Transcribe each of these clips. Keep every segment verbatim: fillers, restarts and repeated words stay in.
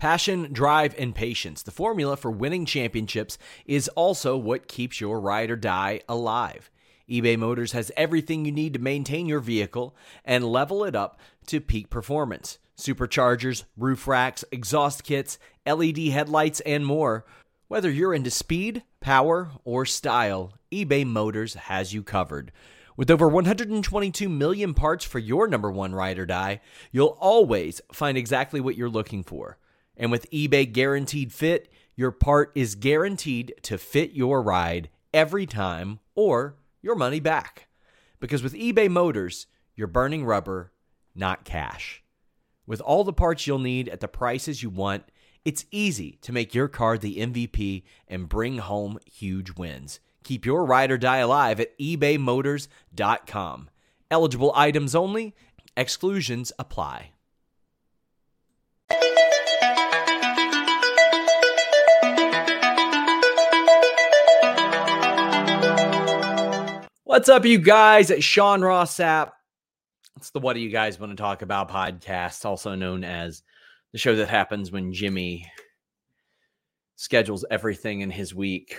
Passion, drive, and patience. The formula for winning championships is also what keeps your ride or die alive. eBay Motors has everything you need to maintain your vehicle and level it up to peak performance. Superchargers, roof racks, exhaust kits, L E D headlights, and more. Whether you're into speed, power, or style, eBay Motors has you covered. With over one hundred twenty-two million parts for your number one ride or die, you'll always find exactly what you're looking for. And with eBay Guaranteed Fit, your part is guaranteed to fit your ride every time or your money back. Because with eBay Motors, you're burning rubber, not cash. With all the parts you'll need at the prices you want, it's easy to make your car the M V P and bring home huge wins. Keep your ride or die alive at ebay motors dot com. Eligible items only. Exclusions apply. What's up, you guys? Sean Ross Sapp. It's the What Do You Guys Want to Talk About podcast, also known as the show that happens when Jimmy schedules everything in his week.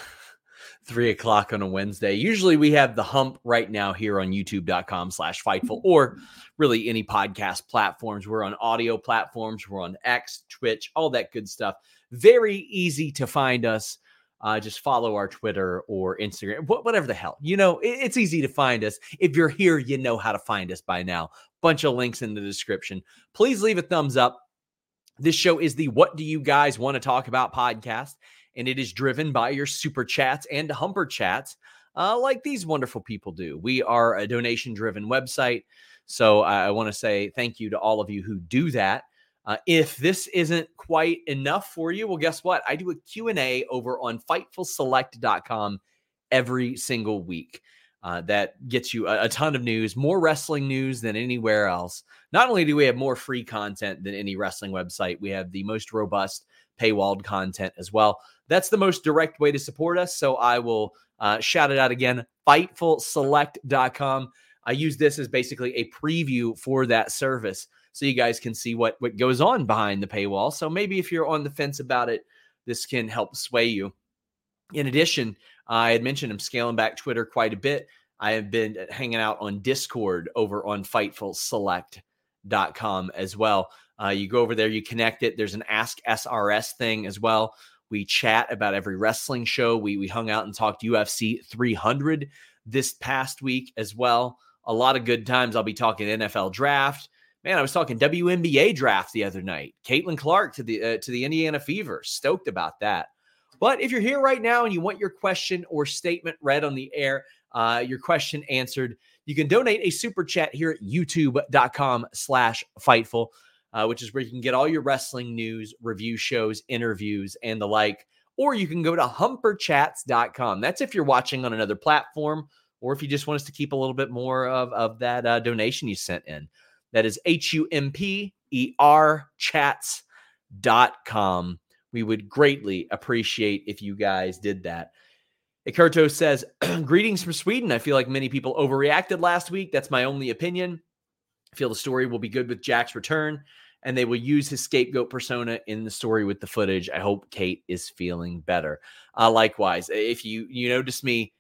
Three o'clock on a Wednesday. Usually we have the hump right now here on youtube.com slash Fightful, or really any podcast platforms. We're on audio platforms. We're on X, Twitch, all that good stuff. Very easy to find us. Uh, just follow our Twitter or Instagram, whatever the hell. You know, it's easy to find us. If you're here, you know how to find us by now. Bunch of links in the description. Please leave a thumbs up. This show is the What Do You Guys Want to Talk About podcast, and it is driven by your super chats and humper chats uh, like these wonderful people do. We are a donation-driven website, so I want to say thank you to all of you who do that. Uh, if this isn't quite enough for you, well, guess what? I do a Q and A over on fightful select dot com every single week. Uh, that gets you a, a ton of news, more wrestling news than anywhere else. Not only do we have more free content than any wrestling website, we have the most robust paywalled content as well. That's the most direct way to support us, so I will uh, shout it out again, fightful select dot com. I use this as basically a preview for that service, so you guys can see what, what goes on behind the paywall. So maybe if you're on the fence about it, this can help sway you. In addition, I had mentioned I'm scaling back Twitter quite a bit. I have been hanging out on Discord over on fightful select dot com as well. Uh, you go over there, you connect it. There's an Ask S R S thing as well. We chat about every wrestling show. We, we hung out and talked U F C three hundred this past week as well. A lot of good times. I'll be talking N F L draft. Man, I was talking W N B A draft the other night. Caitlin Clark to the uh, to the Indiana Fever. Stoked about that. But if you're here right now and you want your question or statement read on the air, uh, your question answered, you can donate a super chat here at youtube.com slash Fightful, uh, which is where you can get all your wrestling news, review shows, interviews, and the like. Or you can go to humper chats dot com. That's if you're watching on another platform, or if you just want us to keep a little bit more of, of that uh, donation you sent in. That is H U M P E R chats dot com. We would greatly appreciate if you guys did that. Ekerto says, greetings from Sweden. I feel like many people overreacted last week. That's my only opinion. I feel the story will be good with Jack's return, and they will use his scapegoat persona in the story with the footage. I hope Kate is feeling better. Uh, likewise, if you, you notice me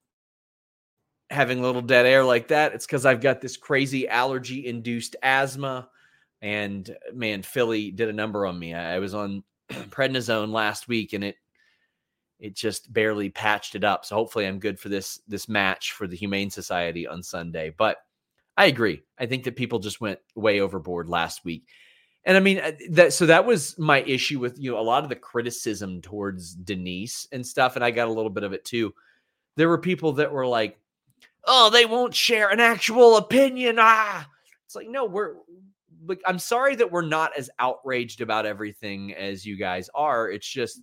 having a little dead air like that, it's because I've got this crazy allergy-induced asthma. And man, Philly did a number on me. I, I was on prednisone last week, and it it just barely patched it up. So hopefully I'm good for this this match for the Humane Society on Sunday. But I agree. I think that people just went way overboard last week. And I mean, that so that was my issue with, you know, a lot of the criticism towards Denise and stuff. And I got a little bit of it too. There were people that were like, oh, they won't share an actual opinion. Ah, it's like, no, we're like, I'm sorry that we're not as outraged about everything as you guys are. It's just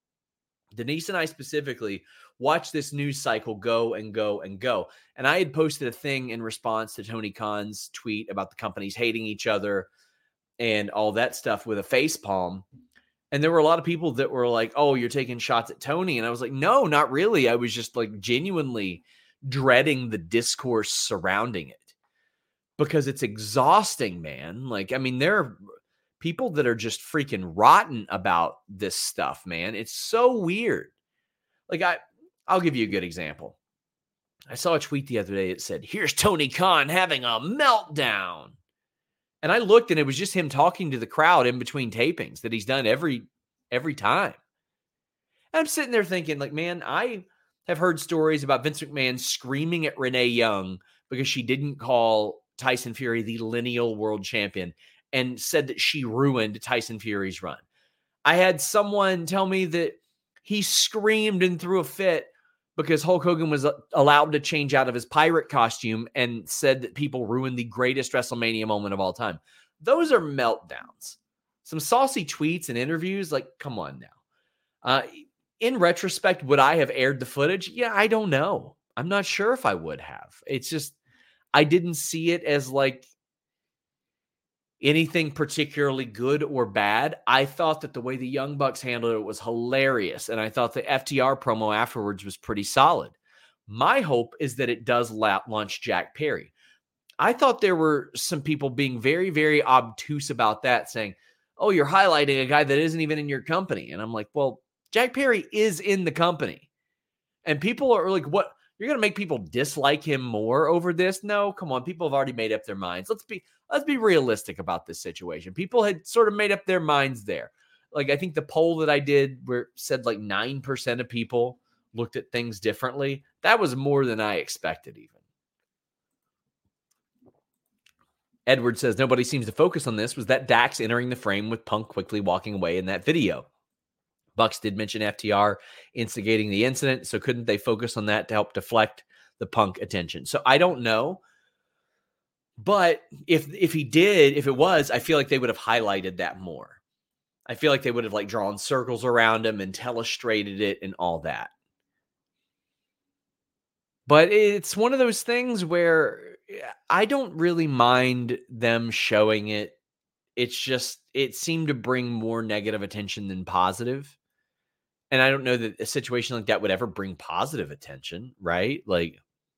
Denise and I specifically watch this news cycle go and go and go. And I had posted a thing in response to Tony Khan's tweet about the companies hating each other and all that stuff with a face palm. And there were a lot of people that were like, oh, you're taking shots at Tony. And I was like, no, not really. I was just like genuinely dreading the discourse surrounding it because it's exhausting, man. Like, I mean, there are people that are just freaking rotten about this stuff, man. It's so weird. Like, I, I'll give you a good example. I saw a tweet the other day that said, here's Tony Khan having a meltdown. And I looked and it was just him talking to the crowd in between tapings that he's done every, every time. And I'm sitting there thinking, like, man, I have heard stories about Vince McMahon screaming at Renee Young because she didn't call Tyson Fury the lineal world champion and said that she ruined Tyson Fury's run. I had someone tell me that he screamed and threw a fit because Hulk Hogan was allowed to change out of his pirate costume and said that people ruined the greatest WrestleMania moment of all time. Those are meltdowns. Some saucy tweets and interviews, like, come on now. Uh, in retrospect, would I have aired the footage? Yeah, I don't know. I'm not sure if I would have. It's just, I didn't see it as like anything particularly good or bad. I thought that the way the Young Bucks handled it was hilarious. And I thought the F T R promo afterwards was pretty solid. My hope is that it does launch Jack Perry. I thought there were some people being very, very obtuse about that, saying, oh, you're highlighting a guy that isn't even in your company. And I'm like, well, Jack Perry is in the company. And people are like, what? You're going to make people dislike him more over this? No, come on. People have already made up their minds. Let's be let's be realistic about this situation. People had sort of made up their minds there. Like, I think the poll that I did where said like nine percent of people looked at things differently. That was more than I expected even. Edward says, nobody seems to focus on this. Was that Dax entering the frame with Punk quickly walking away in that video? Bucks did mention F T R instigating the incident, so couldn't they focus on that to help deflect the Punk attention? So I don't know. But if if he did, if it was, I feel like they would have highlighted that more. I feel like they would have like drawn circles around him and telestrated it and all that. But it's one of those things where I don't really mind them showing it. It's just, it seemed to bring more negative attention than positive. And I don't know that a situation like that would ever bring positive attention, right? Like,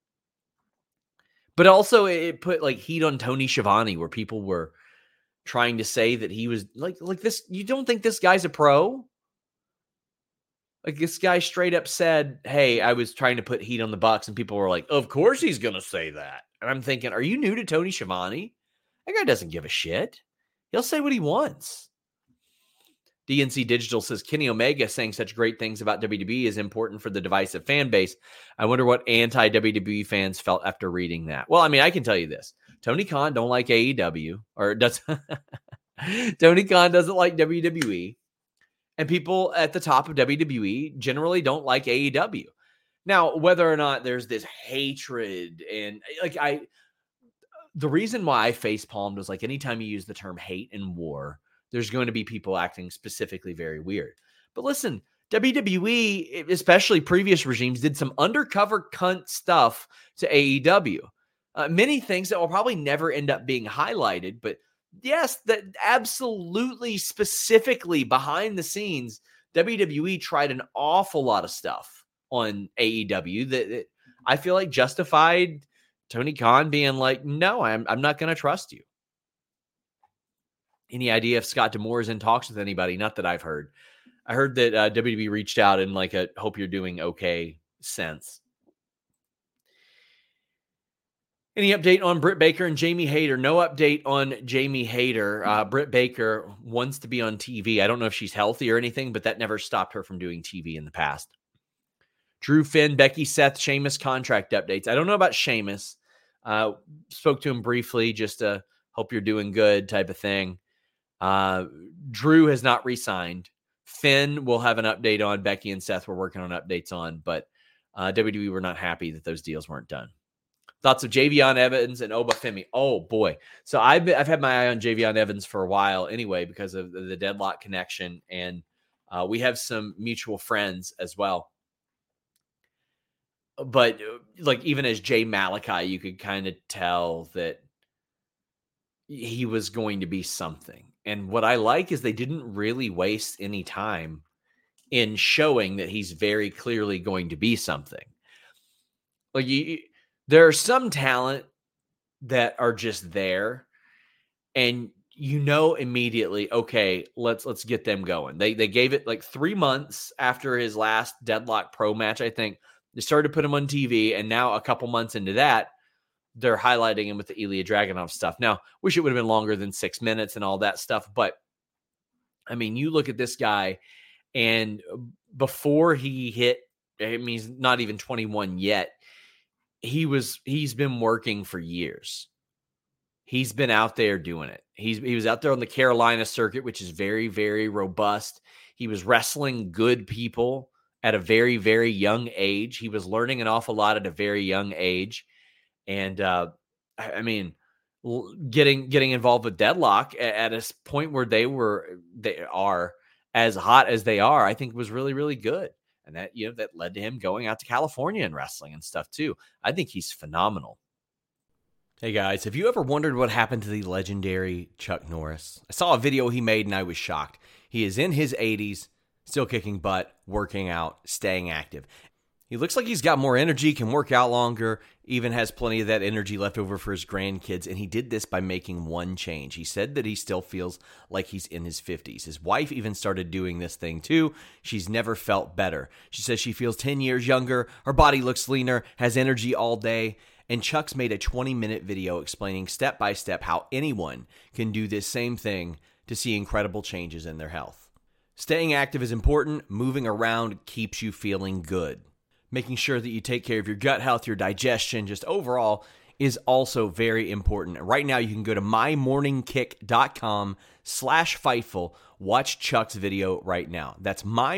but also it put like heat on Tony Schiavone where people were trying to say that he was like, like this. You don't think this guy's a pro? Like, this guy straight up said, hey, I was trying to put heat on the Bucks, and people were like, of course he's going to say that. And I'm thinking, are you new to Tony Schiavone? That guy doesn't give a shit. He'll say what he wants. D N C Digital says, Kenny Omega saying such great things about W W E is important for the divisive fan base. I wonder what anti-W W E fans felt after reading that. Well, I mean, I can tell you this. Tony Khan don't like A E W, or does Tony Khan doesn't like W W E. And people at the top of W W E generally don't like A E W. Now, whether or not there's this hatred and like I, the reason why I facepalmed was like anytime you use the term hate and war, there's going to be people acting specifically very weird. But listen, W W E, especially previous regimes, did some undercover cunt stuff to A E W. Uh, many things that will probably never end up being highlighted, but yes, that absolutely specifically behind the scenes, W W E tried an awful lot of stuff on A E W that, that I feel like justified Tony Khan being like, no, I'm, I'm not going to trust you. Any idea if Scott D'Amore is in talks with anybody? Not that I've heard. I heard that uh, W W E reached out in like a hope you're doing okay sense. Any update on Britt Baker and Jamie Hayter? No update on Jamie Hayter. Uh, Britt Baker wants to be on T V. I don't know if she's healthy or anything, but that never stopped her from doing T V in the past. Drew, Finn, Becky, Seth, Sheamus contract updates. I don't know about Sheamus. Uh, spoke to him briefly, just to hope you're doing good type of thing. Uh, Drew has not re-signed. Finn will have an update on. Becky and Seth we're working on updates on, but uh, W W E were not happy that those deals weren't done. Thoughts of Javion Evans and Obafemi. Oh, boy. So I've been, I've had my eye on Javion Evans for a while anyway because of the Deadlock connection, and uh, we have some mutual friends as well. But like even as Jay Malachi, you could kind of tell that he was going to be something. And what I like is they didn't really waste any time in showing that he's very clearly going to be something. Like you, there are some talent that are just there, and you know immediately, okay, let's let's get them going. They they gave it like three months after his last Deadlock Pro match, I think. They started to put him on T V, and now a couple months into that, they're highlighting him with the Ilya Dragunov stuff. Now, wish it would have been longer than six minutes and all that stuff, but I mean, you look at this guy, and before he hit, I mean, he's not even twenty-one yet. He was he's been working for years. He's been out there doing it. He's he was out there on the Carolina circuit, which is very, very robust. He was wrestling good people at a very, very young age. He was learning an awful lot at a very young age. And uh, I mean, getting getting involved with Deadlock at a point where they were they are as hot as they are, I think was really, really good. And that, you know, that led to him going out to California and wrestling and stuff too. I think he's phenomenal. Hey guys, have you ever wondered what happened to the legendary Chuck Norris? I saw a video he made and I was shocked. He is in his eighties, still kicking butt, working out, staying active. He looks like he's got more energy, can work out longer, even has plenty of that energy left over for his grandkids, and he did this by making one change. He said that he still feels like he's in his fifties. His wife even started doing this thing too. She's never felt better. She says she feels ten years younger, her body looks leaner, has energy all day, and Chuck's made a twenty-minute video explaining step by step how anyone can do this same thing to see incredible changes in their health. Staying active is important. Moving around keeps you feeling good. Making sure that you take care of your gut health, your digestion, just overall is also very important. Right now, you can go to mymorningkick.com slash Fightful. Watch Chuck's video right now. That's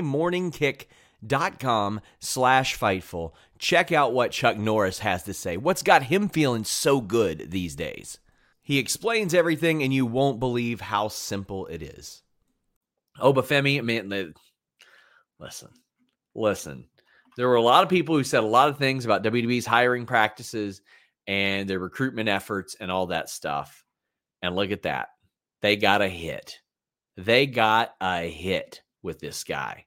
mymorningkick.com slash Fightful. Check out what Chuck Norris has to say. What's got him feeling so good these days? He explains everything, and you won't believe how simple it is. Obafemi, man, listen, listen. There were a lot of people who said a lot of things about W W E's hiring practices and their recruitment efforts and all that stuff. And look at that. They got a hit. They got a hit with this guy.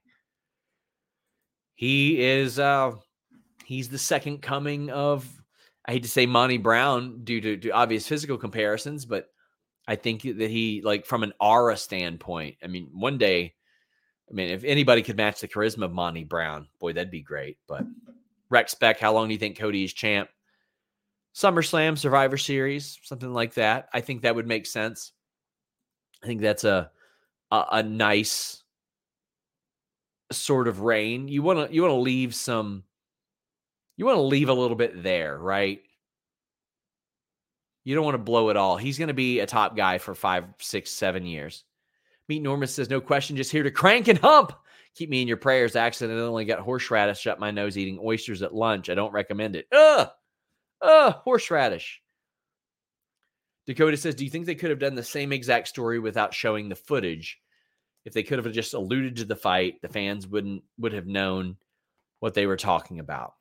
He is, uh, he's the second coming of, I hate to say Monty Brown due to, to obvious physical comparisons, but I think that he, like, from an aura standpoint, I mean, one day, I mean, if anybody could match the charisma of Monty Brown, boy, that'd be great. But Rex Beck, how long do you think Cody is champ? SummerSlam, Survivor Series, something like that. I think that would make sense. I think that's a a, a nice sort of reign. You want to you want to leave some. You want to leave a little bit there, right? You don't want to blow it all. He's going to be a top guy for five, six, seven years. Meet Norman says, no question, just here to crank and hump. Keep me in your prayers. I accidentally got horseradish up my nose eating oysters at lunch. I don't recommend it. Ugh. Ugh, horseradish. Dakota says, do you think they could have done the same exact story without showing the footage? If they could have just alluded to the fight, the fans wouldn't would have known what they were talking about.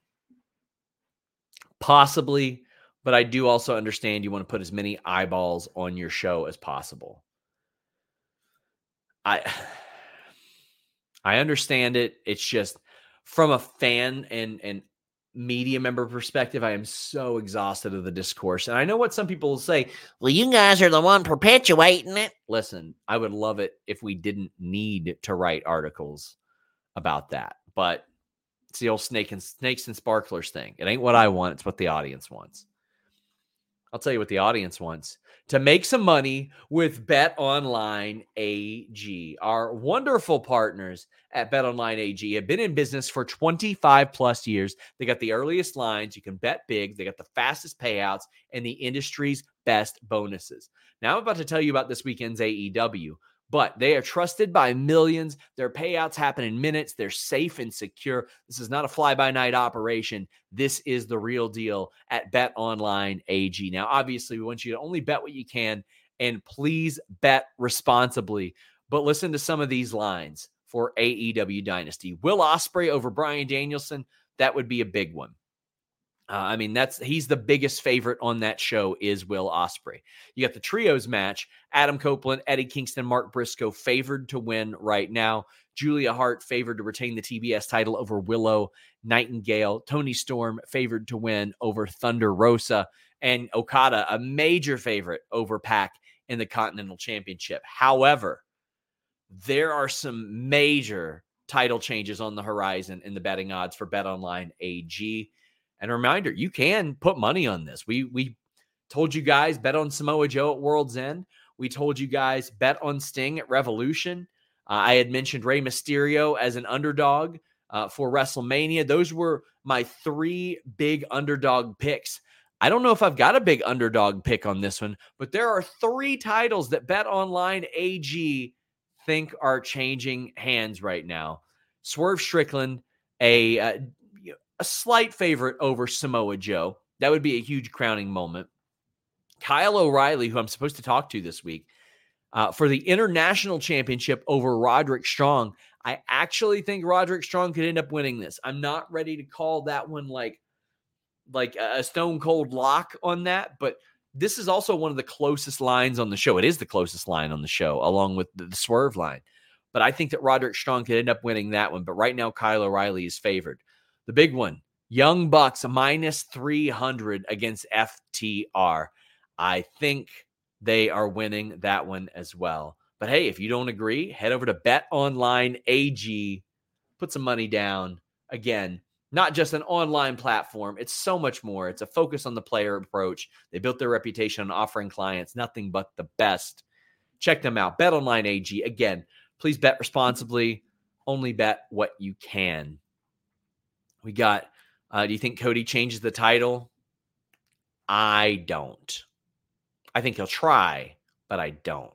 Possibly, but I do also understand you want to put as many eyeballs on your show as possible. I I understand it. It's just from a fan and, and media member perspective, I am so exhausted of the discourse. And I know what some people will say, well, you guys are the one perpetuating it. Listen, I would love it if we didn't need to write articles about that. But it's the old snake and snakes and sparklers thing. It ain't what I want. It's what the audience wants. I'll tell you what the audience wants. To make some money with BetOnline A G. Our wonderful partners at BetOnline A G have been in business for twenty-five plus years. They got the earliest lines. You can bet big. They got the fastest payouts and the industry's best bonuses. Now I'm about to tell you about this weekend's A E W, but they are trusted by millions. Their payouts happen in minutes. They're safe and secure. This is not a fly-by-night operation. This is the real deal at BetOnline A G. Now, obviously, we want you to only bet what you can, and please bet responsibly. But listen to some of these lines for A E W Dynasty. Will Ospreay over Bryan Danielson, that would be a big one. Uh, I mean, that's he's the biggest favorite on that show is Will Ospreay. You got the trios match, Adam Copeland, Eddie Kingston, Mark Briscoe favored to win right now. Julia Hart favored to retain the T B S title over Willow Nightingale. Toni Storm favored to win over Thunder Rosa. And Okada, a major favorite over Pac in the Continental Championship. However, there are some major title changes on the horizon in the betting odds for BetOnline A G. And a reminder, you can put money on this. We we told you guys, bet on Samoa Joe at World's End. We told you guys, bet on Sting at Revolution. Uh, I had mentioned Rey Mysterio as an underdog uh, for WrestleMania. Those were my three big underdog picks. I don't know if I've got a big underdog pick on this one, but there are three titles that BetOnline A G think are changing hands right now. Swerve Strickland, a, a, a slight favorite over Samoa Joe. That would be a huge crowning moment. Kyle O'Reilly, who I'm supposed to talk to this week, uh, for the international championship over Roderick Strong. I actually think Roderick Strong could end up winning this. I'm not ready to call that one like, like a stone cold lock on that, but this is also one of the closest lines on the show. It is the closest line on the show, along with the, the Swerve line. But I think that Roderick Strong could end up winning that one. But right now, Kyle O'Reilly is favored. The big one, Young Bucks minus three hundred against F T R. I think they are winning that one as well. But hey, if you don't agree, head over to BetOnline A G, put some money down. Again, not just an online platform. It's so much more. It's a focus on the player approach. They built their reputation on offering clients nothing but the best. Check them out. BetOnline A G. Again, please bet responsibly. Only bet what you can. We got, uh, do you think Cody changes the title? I don't. I think he'll try, but I don't.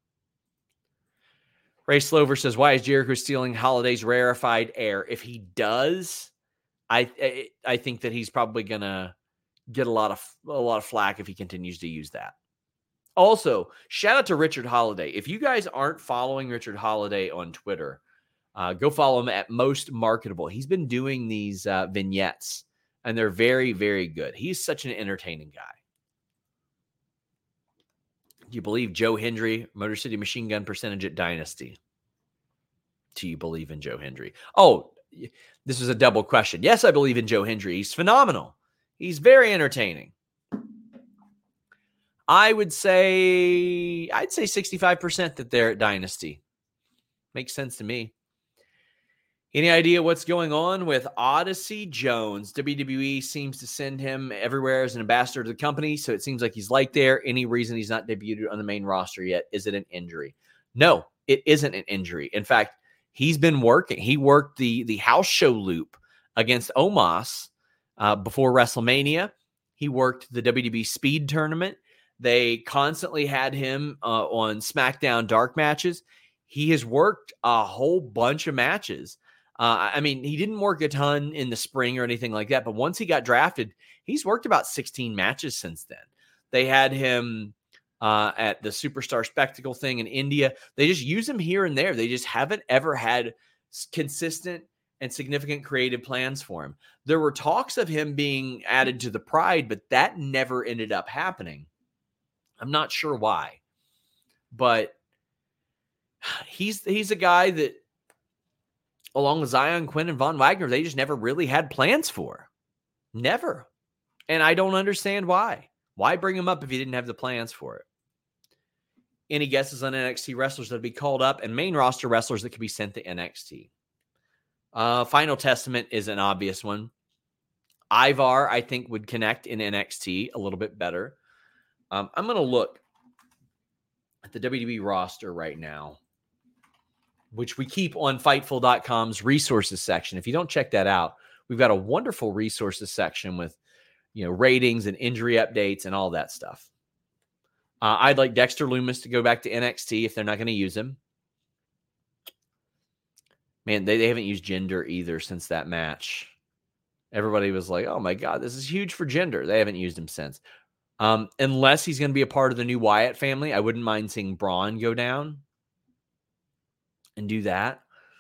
Ray Slover says, why is Jericho stealing Holiday's rarefied air? If he does, I I, I think that he's probably gonna get a lot of a lot of flack if he continues to use that. Also, shout out to Richard Holiday. If you guys aren't following Richard Holiday on Twitter, uh, go follow him at Most Marketable. He's been doing these uh, vignettes, and they're very, very good. He's such an entertaining guy. Do you believe Joe Hendry, Motor City Machine Gun percentage at Dynasty? Do you believe in Joe Hendry? Oh, this was a double question. Yes, I believe in Joe Hendry. He's phenomenal. He's very entertaining. I would say, I'd say sixty-five percent that they're at Dynasty. Makes sense to me. Any idea what's going on with Odyssey Jones? W W E seems to send him everywhere as an ambassador to the company, so it seems like he's liked there. Any reason he's not debuted on the main roster yet? Is it an injury? No, it isn't an injury. In fact, he's been working. He worked the, the house show loop against Omos uh, before WrestleMania. He worked the W W E Speed Tournament. They constantly had him uh, on SmackDown dark matches. He has worked a whole bunch of matches. Uh, I mean, he didn't work a ton in the spring or anything like that, but once he got drafted, he's worked about sixteen matches since then. They had him uh, at the Superstar Spectacle thing in India. They just use him here and there. They just haven't ever had consistent and significant creative plans for him. There were talks of him being added to the Pride, but that never ended up happening. I'm not sure why, but he's he's a guy that, along with Zion, Quinn, and Von Wagner, they just never really had plans for. Never. And I don't understand why. Why bring him up if you didn't have the plans for it? Any guesses on N X T wrestlers that would be called up and main roster wrestlers that could be sent to N X T? Uh, Final Testament is an obvious one. Ivar, I think, would connect in N X T a little bit better. Um, I'm going to look at the W W E roster right now, which we keep on Fightful dot com's resources section. If you don't check that out, we've got a wonderful resources section with, you know, ratings and injury updates and all that stuff. Uh, I'd like Dexter Lumis to go back to N X T if they're not going to use him. Man, they, they haven't used Jinder either since that match. Everybody was like, oh my God, this is huge for Jinder. They haven't used him since. Um, unless he's going to be a part of the new Wyatt family, I wouldn't mind seeing Braun go down and do that.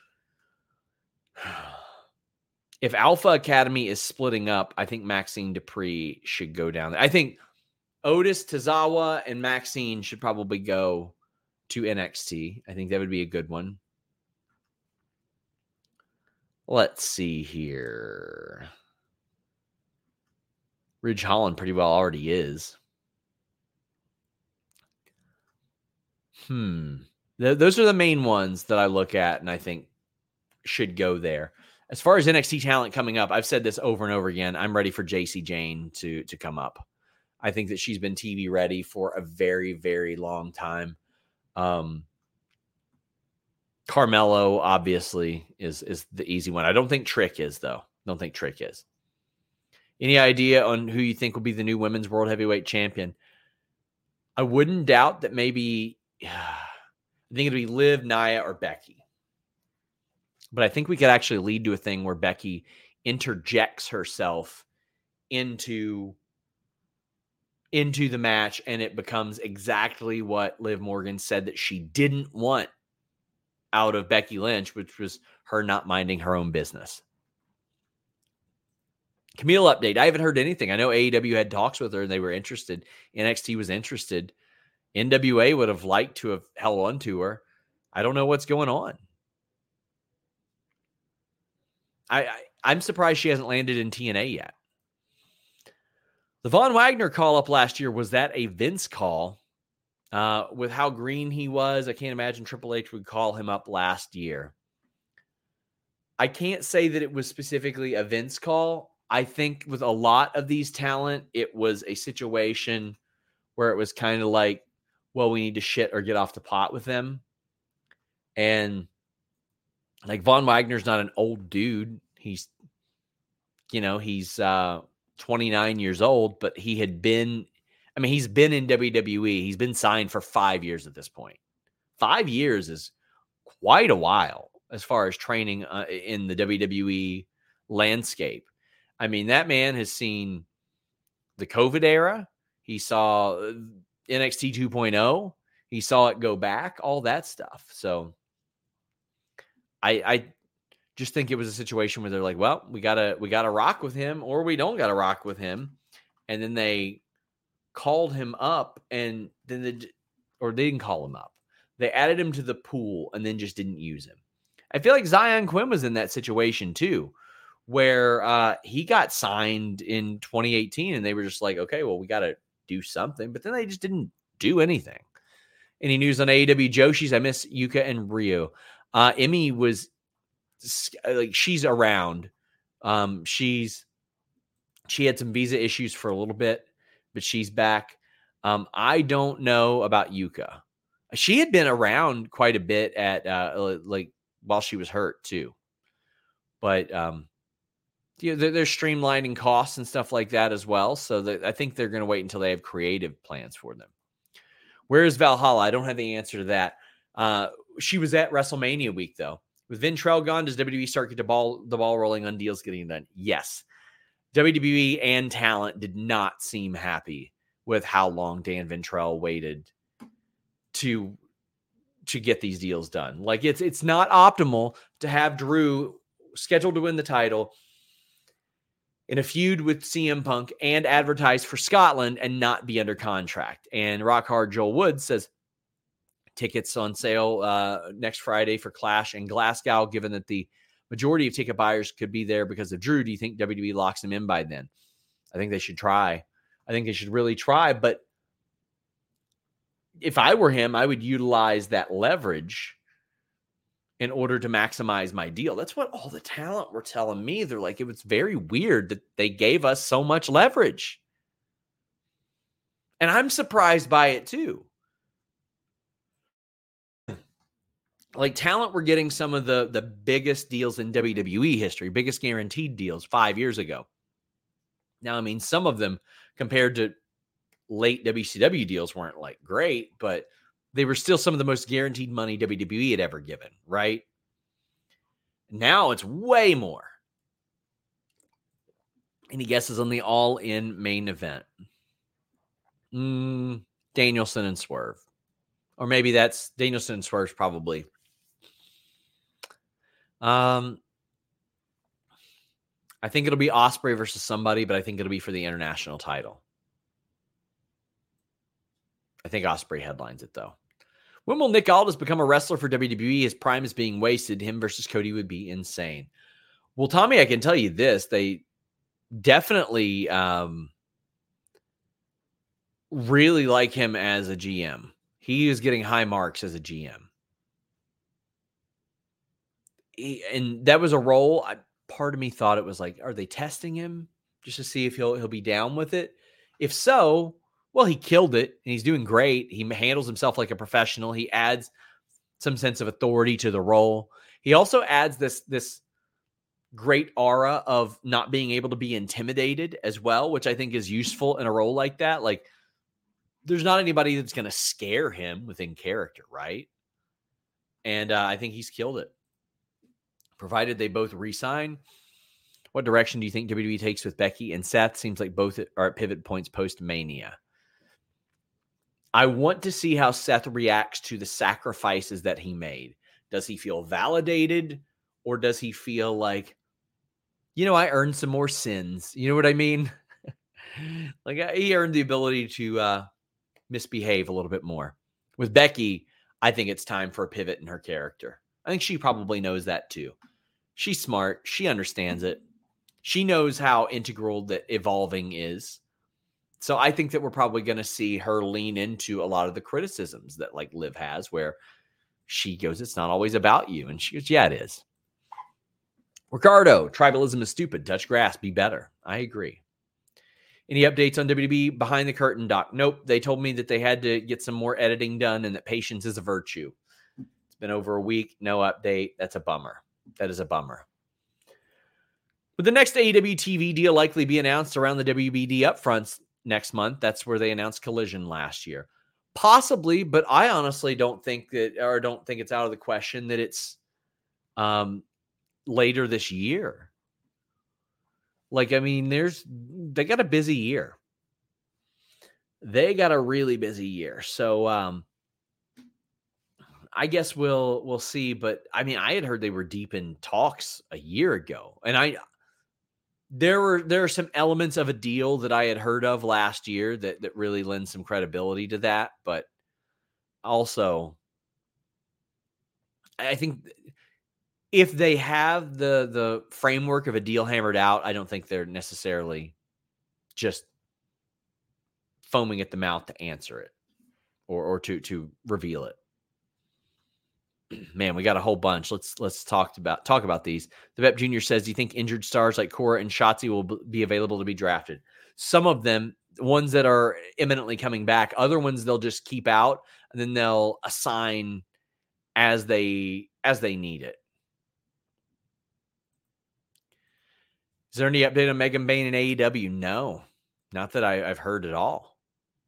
If Alpha Academy is splitting up, I think Maxine Dupree should go down. I think Otis, Tozawa, and Maxine should probably go to N X T. I think that would be a good one. Let's see here. Ridge Holland pretty well already is. Hmm. Th- those are the main ones that I look at and I think should go there. As far as N X T talent coming up, I've said this over and over again. I'm ready for J C Jane to to come up. I think that she's been T V ready for a very, very long time. Um, Carmelo obviously is is the easy one. I don't think Trick is though. Don't think Trick is. Any idea on who you think will be the new women's world heavyweight champion? I wouldn't doubt that maybe I think it'd be Liv, Nia, or Becky. But I think we could actually lead to a thing where Becky interjects herself into into the match and it becomes exactly what Liv Morgan said that she didn't want out of Becky Lynch, which was her not minding her own business. Camille update. I haven't heard anything. I know A E W had talks with her and they were interested. N X T was interested. N W A would have liked to have held on to her. I don't know what's going on. I, I I'm surprised she hasn't landed in T N A yet. The Von Wagner call up last year, was that a Vince call? Uh, with how green he was, I can't imagine Triple H would call him up last year. I can't say that it was specifically a Vince call. I think with a lot of these talent, it was a situation where it was kind of like, well, we need to shit or get off the pot with them. And like Von Wagner's not an old dude. He's, you know, he's uh, twenty-nine years old, but he had been, I mean, he's been in W W E. He's been signed for five years at this point. Five years is quite a while as far as training uh, in the W W E landscape. I mean, that man has seen the COVID era. He saw N X T two point oh. He saw it go back, all that stuff. So I, I just think it was a situation where they're like, well, we gotta we gotta rock with him, or we don't gotta rock with him. And then they called him up, and then the or they didn't call him up. They added him to the pool and then just didn't use him. I feel like Zion Quinn was in that situation too, where uh, he got signed in twenty eighteen, and they were just like, okay, well, we got to do something. But then they just didn't do anything. Any news on A E W Joshi's? I miss Yuka and Rio. Uh, Emmy was like, she's around. Um, she's she had some visa issues for a little bit, but she's back. Um, I don't know about Yuka. She had been around quite a bit at uh, like while she was hurt too, but um, you know, they're, they're streamlining costs and stuff like that as well. So that, I think they're going to wait until they have creative plans for them. Where is Valhalla? I don't have the answer to that. Uh, she was at WrestleMania week though. With Ventrell gone, does W W E start get the ball the ball rolling on deals getting done? Yes. W W E and talent did not seem happy with how long Dan Ventrell waited to to get these deals done. Like it's it's not optimal to have Drew scheduled to win the title in a feud with C M Punk and advertise for Scotland and not be under contract. And Rock Hard Joel Woods says tickets on sale uh, next Friday for Clash and Glasgow, given that the majority of ticket buyers could be there because of Drew. Do you think W W E locks him in by then? I think they should try. I think they should really try. But if I were him, I would utilize that leverage in order to maximize my deal. That's what all the talent were telling me. They're like, it was very weird that they gave us so much leverage. And I'm surprised by it too. Like talent were getting some of the, the biggest deals in W W E history, biggest guaranteed deals five years ago. Now, I mean, some of them compared to late W C W deals weren't like great, but they were still some of the most guaranteed money W W E had ever given, right? Now it's way more. Any guesses on the all-in main event? Mm, Danielson and Swerve. Or maybe that's Danielson and Swerve's probably. Um, I think it'll be Ospreay versus somebody, but I think it'll be for the international title. I think Ospreay headlines it, though. When will Nick Aldis become a wrestler for W W E? His prime is being wasted. Him versus Cody would be insane. Well, Tommy, I can tell you this. They definitely um, really like him as a G M. he is getting high marks as a G M. He, and that was a role. I, part of me thought it was like, are they testing him just to see if he'll he'll be down with it? If so, well, he killed it and he's doing great. He handles himself like a professional. He adds some sense of authority to the role. He also adds this this great aura of not being able to be intimidated as well, which I think is useful in a role like that. Like, there's not anybody that's going to scare him within character, right? And uh, I think he's killed it. Provided they both re-sign. What direction do you think W W E takes with Becky and Seth? Seems like both are at pivot points post-Mania. I want to see how Seth reacts to the sacrifices that he made. Does he feel validated, or does he feel like, you know, I earned some more sins? You know what I mean? Like, he earned the ability to uh, misbehave a little bit more. With Becky, I think it's time for a pivot in her character. I think she probably knows that too. She's smart. She understands it. She knows how integral that evolving is. So I think that we're probably going to see her lean into a lot of the criticisms that like Liv has, where she goes, it's not always about you. And she goes, yeah, it is. Ricardo, tribalism is stupid. Touch grass, be better. I agree. Any updates on W W E behind the curtain, Doc? Nope. They told me that they had to get some more editing done and that patience is a virtue. It's been over a week. No update. That's a bummer. That is a bummer. Would the next A E W T V deal likely be announced around the W B D upfronts next month? That's where they announced Collision last year. Possibly, but I honestly don't think that, or don't think it's out of the question that it's um, later this year. Like, I mean, there's, they got a busy year. They got a really busy year. So, um, I guess we'll, we'll see. But I mean, I had heard they were deep in talks a year ago, and I, there were, there are some elements of a deal that I had heard of last year that, that really lend some credibility to that. But also, I think if they have the the framework of a deal hammered out, I don't think they're necessarily just foaming at the mouth to answer it or or to to reveal it. Man, we got a whole bunch. Let's let's talk about talk about these. The Vet Junior says, do you think injured stars like Cora and Shotzi will be available to be drafted? Some of them, ones that are imminently coming back, other ones they'll just keep out and then they'll assign as they as they need it. Is there any update on Megan Bayne and A E W? No, not that I, I've heard at all.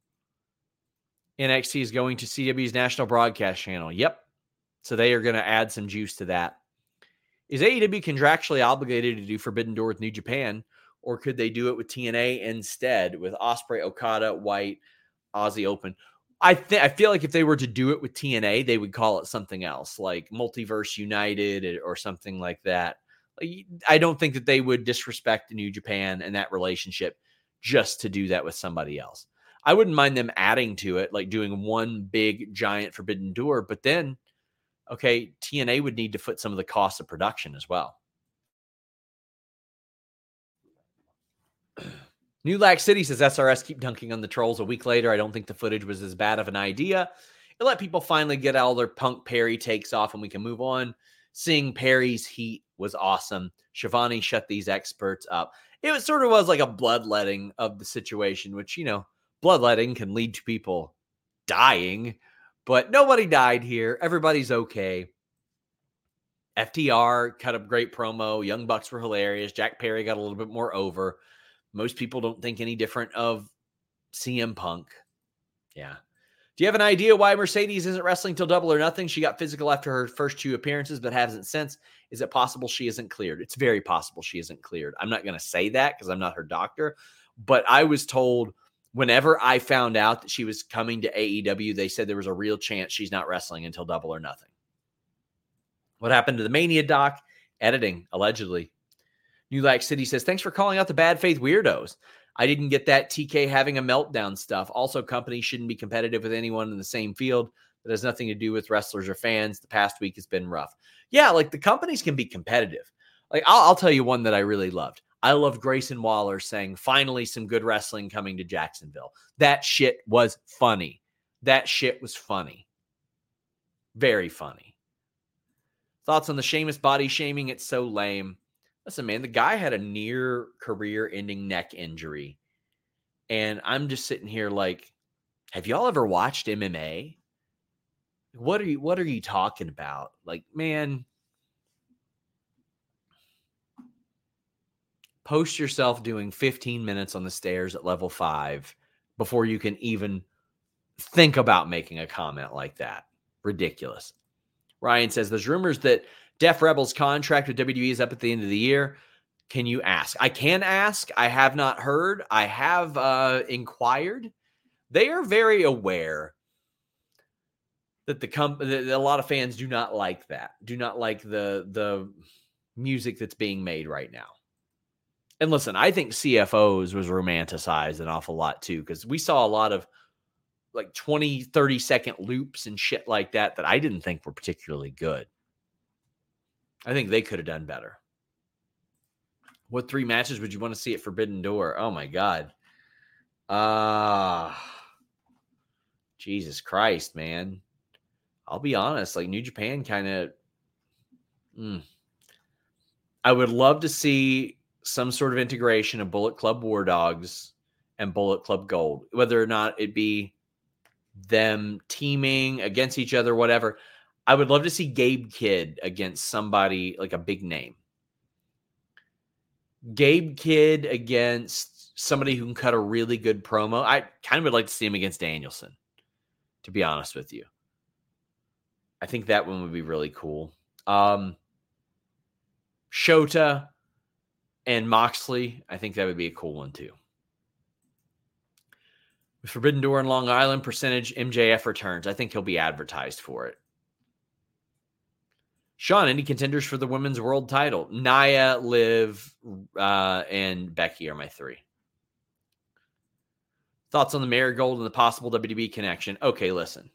N X T is going to C W's national broadcast channel. Yep. So they are going to add some juice to that. Is A E W contractually obligated to do Forbidden Door with New Japan, or could they do it with T N A instead with Ospreay, Okada, White, Aussie Open? I think I feel like if they were to do it with T N A, they would call it something else, like Multiverse United or something like that. I don't think that they would disrespect New Japan and that relationship just to do that with somebody else. I wouldn't mind them adding to it, like doing one big giant Forbidden Door, but then, okay, T N A would need to foot some of the costs of production as well. New Lac City says S R S keep dunking on the trolls. A week later, I don't think the footage was as bad of an idea. It let people finally get all their Punk Perry takes off and we can move on. Seeing Perry's heat was awesome. Shivani shut these experts up. It was sort of was like a bloodletting of the situation, which, you know, bloodletting can lead to people dying, but nobody died here. Everybody's okay. F T R cut a great promo. Young Bucks were hilarious. Jack Perry got a little bit more over. Most people don't think any different of C M Punk. Yeah. Do you have an idea why Mercedes isn't wrestling till Double or Nothing? She got physical after her first two appearances, but hasn't since. Is it possible she isn't cleared? It's very possible she isn't cleared. I'm not going to say that because I'm not her doctor, but I was told whenever I found out that she was coming to A E W, they said there was a real chance she's not wrestling until Double or Nothing. What happened to the Mania doc? Editing, allegedly. New Lac City says, thanks for calling out the bad faith weirdos. I didn't get that T K having a meltdown stuff. Also, companies shouldn't be competitive with anyone in the same field. That has nothing to do with wrestlers or fans. The past week has been rough. Yeah, like the companies can be competitive. Like I'll, I'll tell you one that I really loved. I loved Grayson Waller saying, finally some good wrestling coming to Jacksonville. That shit was funny. That shit was funny. Very funny. Thoughts on the Sheamus body shaming? It's so lame. Listen, man, the guy had a near career-ending neck injury. And I'm just sitting here like, have y'all ever watched M M A? What are you what are you talking about? Like, man, post yourself doing fifteen minutes on the stairs at level five before you can even think about making a comment like that. Ridiculous. Ryan says, there's rumors that Def Rebel's contract with W W E is up at the end of the year. Can you ask? I can ask. I have not heard. I have uh, inquired. They are very aware that the comp- that a lot of fans do not like that, do not like the the music that's being made right now. And listen, I think C F Os was romanticized an awful lot too, because we saw a lot of like twenty, thirty second loops and shit like that that I didn't think were particularly good. I think they could have done better. What three matches would you want to see at Forbidden Door? Oh my God. Ah, uh, Jesus Christ, man. I'll be honest, like New Japan kind of, mm. I would love to see some sort of integration of Bullet Club War Dogs and Bullet Club Gold, whether or not it be them teaming against each other, whatever. I would love to see Gabe Kidd against somebody like a big name. Gabe Kidd against somebody who can cut a really good promo. I kind of would like to see him against Danielson, to be honest with you. I think that one would be really cool. Um, Shota and Moxley, I think that would be a cool one too. With Forbidden Door in Long Island, percentage M J F returns. I think he'll be advertised for it. Sean, any contenders for the women's world title? Nia, Liv, uh, and Becky are my three. Thoughts on the Marigold and the possible W W E connection? Okay, listen.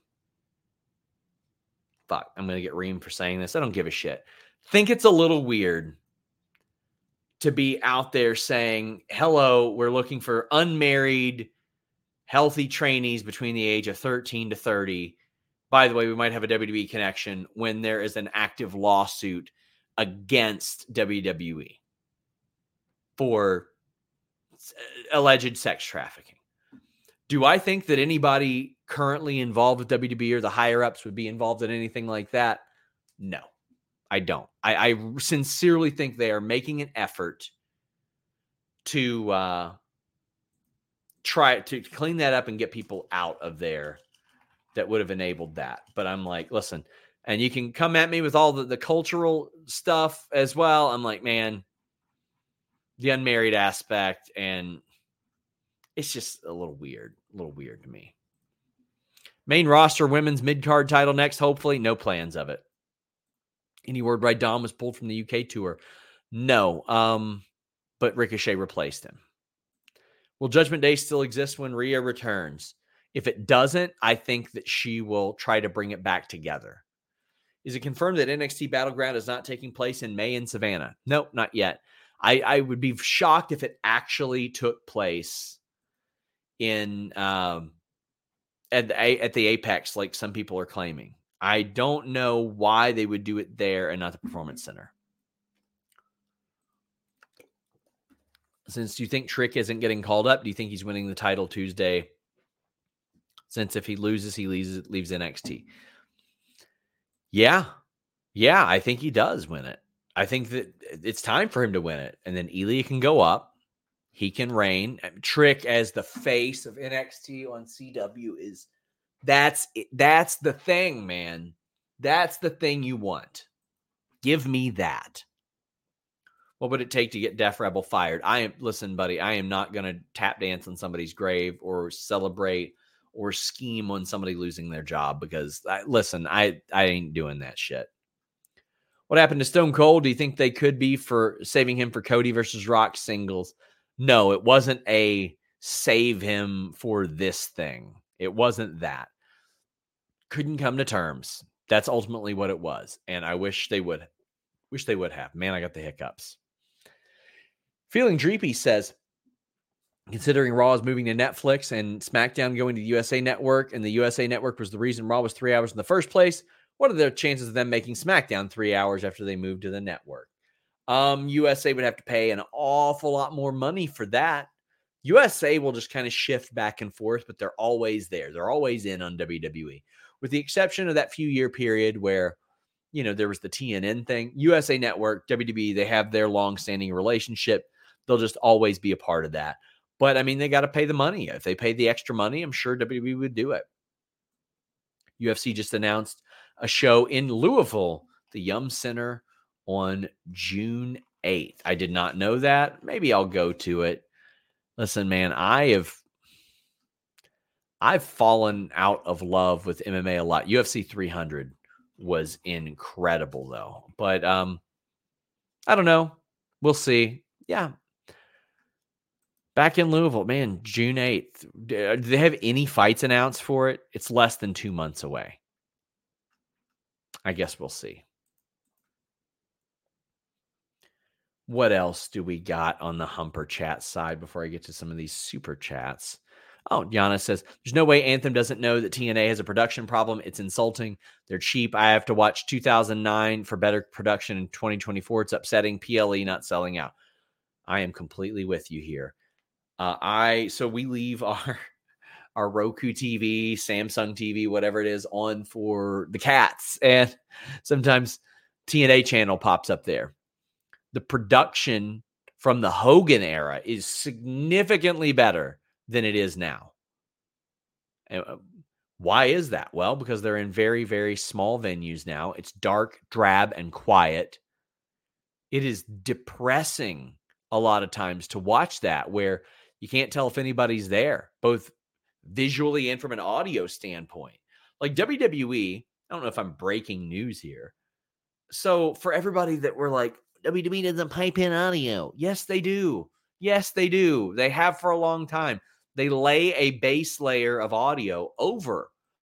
Fuck, I'm going to get reamed for saying this. I don't give a shit. Think it's a little weird to be out there saying, hello, we're looking for unmarried, healthy trainees between the age of thirteen to thirty. By the way, we might have a W W E connection when there is an active lawsuit against W W E for alleged sex trafficking. Do I think that anybody currently involved with W W E or the higher-ups would be involved in anything like that? No, I don't. I, I sincerely think they are making an effort to uh, try to clean that up and get people out of there that would have enabled that. But I'm like, listen, and you can come at me with all the, the cultural stuff as well. I'm like, man, the unmarried aspect, and it's just a little weird, a little weird to me. Main roster women's mid-card title next, hopefully. No plans of it. Any word why Dom was pulled from the U K tour? No, um, but Ricochet replaced him. Will Judgment Day still exist when Rhea returns? If it doesn't, I think that she will try to bring it back together. Is it confirmed that N X T Battleground is not taking place in May in Savannah? Nope, not yet. I, I would be shocked if it actually took place in um, at the, at the Apex, like some people are claiming. I don't know why they would do it there and not the Performance Center. Since you think Trick isn't getting called up, do you think he's winning the title Tuesday? Since if he loses, he leaves, leaves N X T. Yeah. Yeah, I think he does win it. I think that it's time for him to win it. And then Ilya can go up. He can reign. Trick as the face of N X T on C W is that's that's the thing, man. That's the thing you want. Give me that. What would it take to get Def Rebel fired? I am listen, buddy. I am not going to tap dance on somebody's grave or celebrate or scheme on somebody losing their job because, I, listen, I, I ain't doing that shit. What happened to Stone Cold? Do you think they could be for saving him for Cody versus Rock singles? No, it wasn't a save him for this thing. It wasn't that. Couldn't come to terms. That's ultimately what it was. And I wish they would. Wish they would have. Man, I got the hiccups. Feeling Dreepy says, considering Raw is moving to Netflix and SmackDown going to the U S A Network, and the U S A Network was the reason Raw was three hours in the first place, what are the chances of them making SmackDown three hours after they moved to the network? Um, U S A would have to pay an awful lot more money for that. U S A will just kind of shift back and forth, but they're always there. They're always in on W W E, with the exception of that few year period where, you know, there was the T N N thing. U S A Network, W W E, they have their long-standing relationship. They'll just always be a part of that. But, I mean, they got to pay the money. If they paid the extra money, I'm sure W W E would do it. U F C just announced a show in Louisville, the Yum Center, on June eighth. I did not know that. Maybe I'll go to it. Listen, man, I have I've fallen out of love with M M A a lot. U F C three hundred was incredible, though. But um, I don't know. We'll see. Yeah. Back in Louisville, man, June eighth. Do they have any fights announced for it? It's less than two months away. I guess we'll see. What else do we got on the Humper chat side before I get to some of these super chats? Oh, Giannis says, there's no way Anthem doesn't know that T N A has a production problem. It's insulting. They're cheap. I have to watch two thousand nine for better production in twenty twenty-four. It's upsetting. P L E not selling out. I am completely with you here. Uh, I so we leave our our Roku T V, Samsung T V, whatever it is, on for the cats, and sometimes T N A channel pops up there. The production from the Hogan era is significantly better than it is now. And why is that? Well, because they're in very, very small venues now. It's dark, drab, and quiet. It is depressing a lot of times to watch that, where you can't tell if anybody's there, both visually and from an audio standpoint. Like W W E, I don't know if I'm breaking news here. So for everybody that were like, W W E doesn't pipe in audio. Yes, they do. Yes, they do. They have for a long time. They lay a base layer of audio over,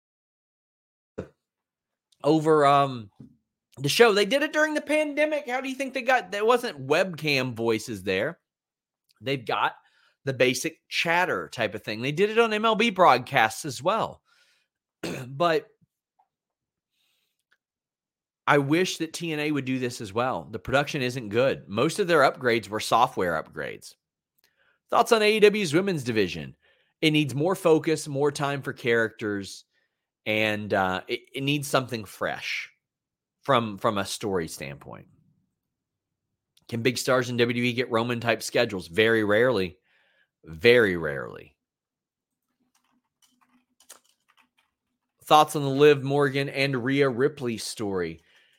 over um, the show. They did it during the pandemic. How do you think they got, there wasn't webcam voices there. They've got the basic chatter type of thing. They did it on M L B broadcasts as well. But I wish that T N A would do this as well. The production isn't good. Most of their upgrades were software upgrades. Thoughts on A E W's women's division? It needs more focus, more time for characters, and uh, it, it needs something fresh from, from a story standpoint. Can big stars in W W E get Roman-type schedules? Very rarely. Very rarely. Thoughts on the Liv Morgan and Rhea Ripley story?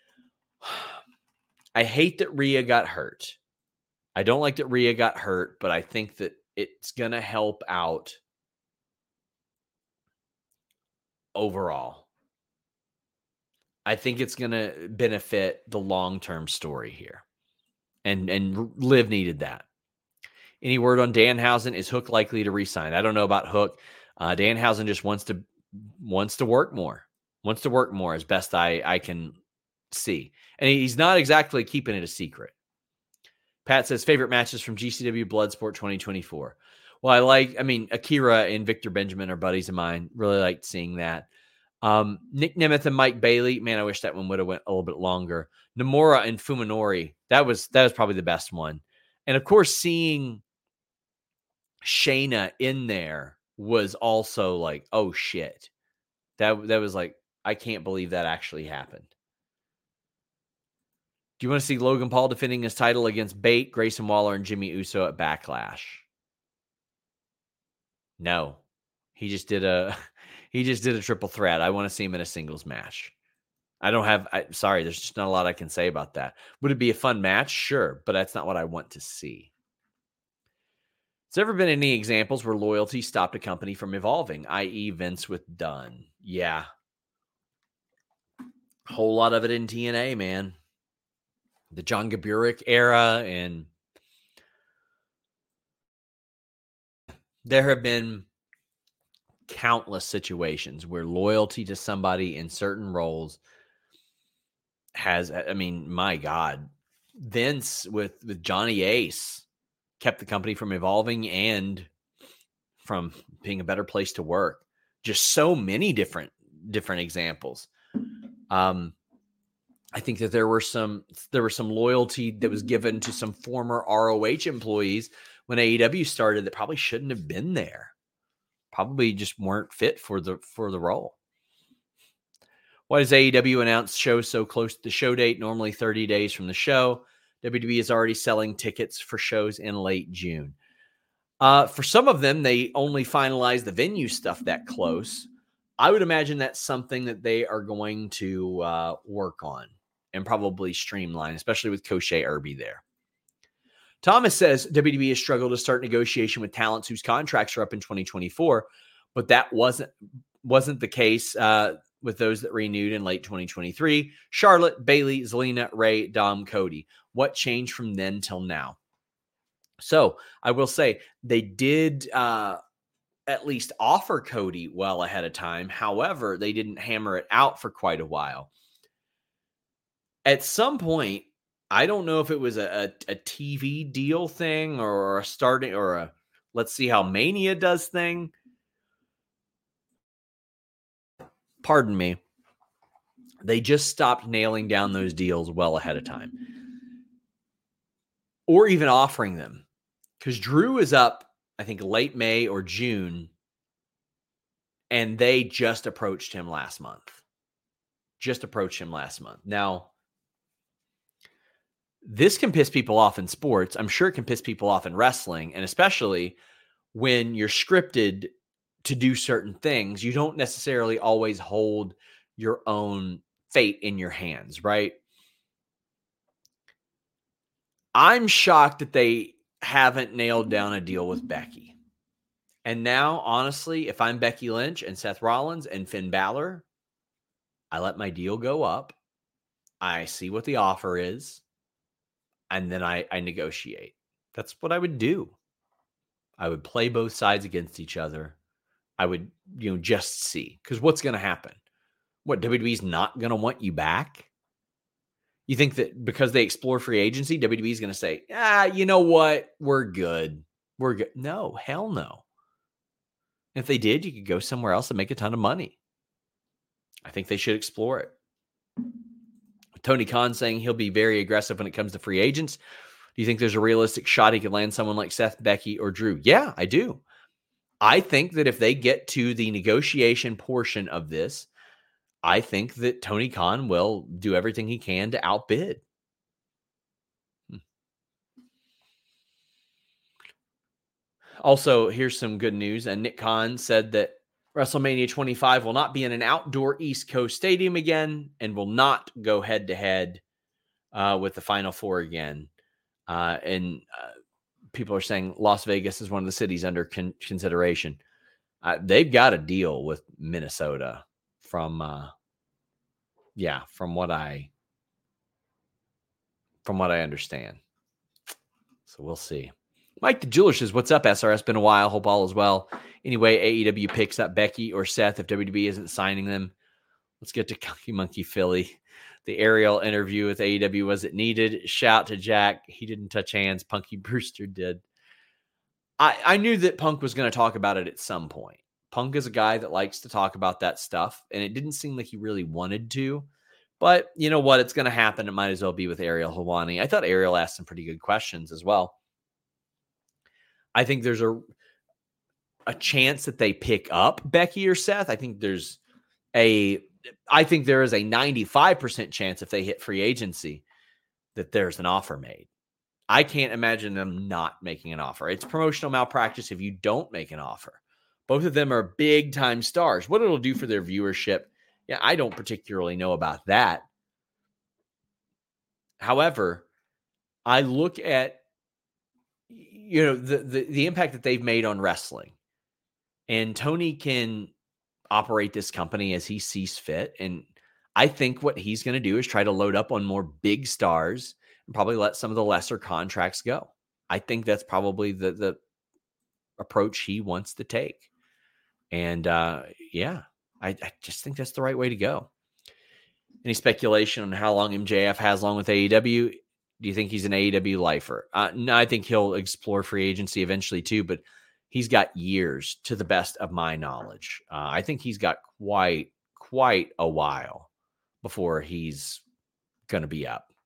I hate that Rhea got hurt. I don't like that Rhea got hurt, but I think that it's going to help out overall. I think it's going to benefit the long-term story here. And, and Liv needed that. Any word on Danhausen? Is Hook likely to resign? I don't know about Hook. Uh, Danhausen just wants to wants to work more. Wants to work more as best I, I can see. And he's not exactly keeping it a secret. Pat says, favorite matches from G C W Bloodsport twenty twenty-four. Well, I like, I mean, Akira and Victor Benjamin are buddies of mine. Really liked seeing that. Um, Nick Nemeth and Mike Bailey. Man, I wish that one would have went a little bit longer. Nomura and Fuminori. That was, that was probably the best one. And of course, seeing Shayna in there was also like, oh shit. That, that was like, I can't believe that actually happened. Do you want to see Logan Paul defending his title against Bate, Grayson Waller, and Jimmy Uso at Backlash? No. He just did a he just did a triple threat. I want to see him in a singles match. I don't have I, sorry, there's just not a lot I can say about that. Would it be a fun match? Sure, but that's not what I want to see. Has there ever been any examples where loyalty stopped a company from evolving, that is. Vince with Dunn? Yeah. Whole lot of it in T N A, man. The John Gaburek era, and there have been countless situations where loyalty to somebody in certain roles has, I mean, my God, Vince with, with Johnny Ace kept the company from evolving and from being a better place to work. Just so many different different examples. Um, I think that there were some there was some loyalty that was given to some former R O H employees when A E W started that probably shouldn't have been there. Probably just weren't fit for the for the role. Why does A E W announce shows so close to the show date? Normally thirty days from the show. W W E is already selling tickets for shows in late June. Uh, for some of them, they only finalize the venue stuff that close. I would imagine that's something that they are going to uh, work on and probably streamline, especially with Koshe Irby there. Thomas says W W E has struggled to start negotiation with talents whose contracts are up in twenty twenty-four, but that wasn't wasn't the case uh, with those that renewed in late twenty twenty-three. Charlotte, Bayley, Zelina, Ray, Dom, Cody. What changed from then till now? So I will say they did uh, at least offer Cody well ahead of time. However, they didn't hammer it out for quite a while. At some point, I don't know if it was a, a, a T V deal thing or a starting or a let's see how Mania does thing. Pardon me. They just stopped nailing down those deals well ahead of time. Or even offering them. Because Drew is up, I think, late May or June. And they just approached him last month. Just approached him last month. Now, this can piss people off in sports. I'm sure it can piss people off in wrestling. And especially when you're scripted to do certain things, you don't necessarily always hold your own fate in your hands, right? I'm shocked that they haven't nailed down a deal with Becky. And now, honestly, if I'm Becky Lynch and Seth Rollins and Finn Balor, I let my deal go up. I see what the offer is. And then I, I negotiate. That's what I would do. I would play both sides against each other. I would, you know, just see. Because what's going to happen? What, W W E's not going to want you back? You think that because they explore free agency, W W E's going to say, ah, you know what? We're good. We're good. No, hell no. If they did, you could go somewhere else and make a ton of money. I think they should explore it. Tony Khan saying he'll be very aggressive when it comes to free agents. Do you think there's a realistic shot he could land someone like Seth, Becky, or Drew? Yeah, I do. I think that if they get to the negotiation portion of this, I think that Tony Khan will do everything he can to outbid. Hmm. Also, here's some good news. And Nick Khan said that WrestleMania twenty-five will not be in an outdoor East Coast stadium again and will not go head-to-head uh, with the Final Four again. Uh, and uh, people are saying Las Vegas is one of the cities under con- consideration. Uh, they've got a deal with Minnesota from, uh, yeah, from what I, from what I understand. So we'll see. Mike the Jeweler says, what's up, S R S? Been a while. Hope all is well. Anyway, A E W picks up Becky or Seth if W W E isn't signing them. Let's get to Cocky Monkey Philly. The Ariel interview with A E W, was it needed? Shout to Jack. He didn't touch hands. Punky Brewster did. I, I knew that Punk was going to talk about it at some point. Punk is a guy that likes to talk about that stuff, and it didn't seem like he really wanted to. But you know what? It's going to happen. It might as well be with Ariel Helwani. I thought Ariel asked some pretty good questions as well. I think there's a a chance that they pick up Becky or Seth. I think there's a I think there is a ninety-five percent chance if they hit free agency that there's an offer made. I can't imagine them not making an offer. It's promotional malpractice if you don't make an offer. Both of them are big time stars. What it'll do for their viewership, yeah, I don't particularly know about that. However, I look at you know the, the the impact that they've made on wrestling. And Tony can operate this company as he sees fit. And I think what he's going to do is try to load up on more big stars and probably let some of the lesser contracts go. I think that's probably the, the approach he wants to take. And uh, yeah, I, I just think that's the right way to go. Any speculation on how long M J F has long with A E W? Do you think he's an A E W lifer? Uh, no, I think he'll explore free agency eventually too, but he's got years, to the best of my knowledge. Uh, I think he's got quite, quite a while before he's going to be up.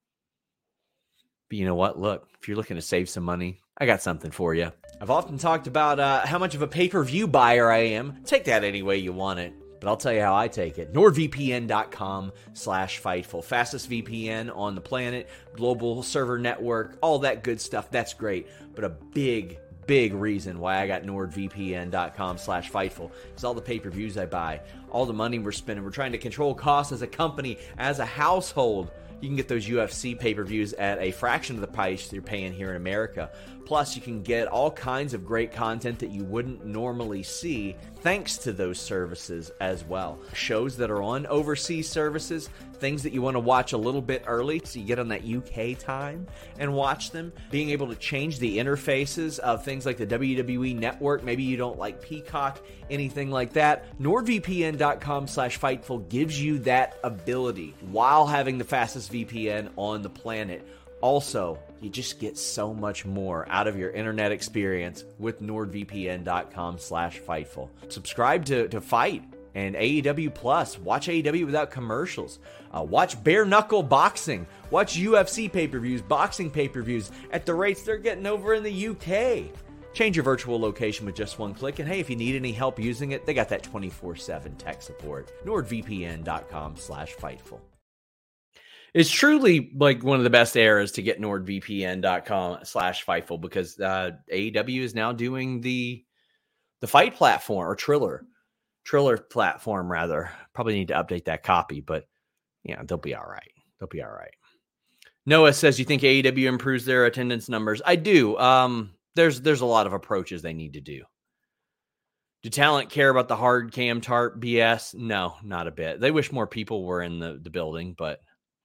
But you know what? Look, if you're looking to save some money, I got something for you. I've often talked about uh, how much of a pay-per-view buyer I am. Take that any way you want it. But I'll tell you how I take it. NordVPN.com slash Fightful. Fastest V P N on the planet. Global server network. All that good stuff. That's great. But a big, big reason why I got NordVPN.com slash Fightful is all the pay-per-views I buy. All the money we're spending. We're trying to control costs as a company, as a household. You can get those U F C pay-per-views at a fraction of the price you're paying here in America. Plus, you can get all kinds of great content that you wouldn't normally see thanks to those services as well. Shows that are on overseas services, things that you want to watch a little bit early so you get on that U K time and watch them. Being able to change the interfaces of things like the W W E Network. Maybe you don't like Peacock, anything like that. NordVPN.com slash Fightful gives you that ability while having the fastest V P N on the planet. Also, you just get so much more out of your internet experience with NordVPN.com slash Fightful. Subscribe to, to Fight and A E W Plus. Watch A E W without commercials. Uh, watch bare knuckle boxing. Watch U F C pay-per-views, boxing pay-per-views at the rates they're getting over in the U K. Change your virtual location with just one click. And hey, if you need any help using it, they got that twenty-four seven tech support. NordVPN.com slash Fightful. It's truly like one of the best eras to get NordVPN.com slash Fightful because uh, A E W is now doing the the Fight platform or Triller. Triller platform, rather. Probably need to update that copy, but yeah, they'll be all right. They'll be all right. Noah says, you think A E W improves their attendance numbers? I do. Um, there's there's a lot of approaches they need to do. Do talent care about the hard cam tarp B S? No, not a bit. They wish more people were in the, the building, but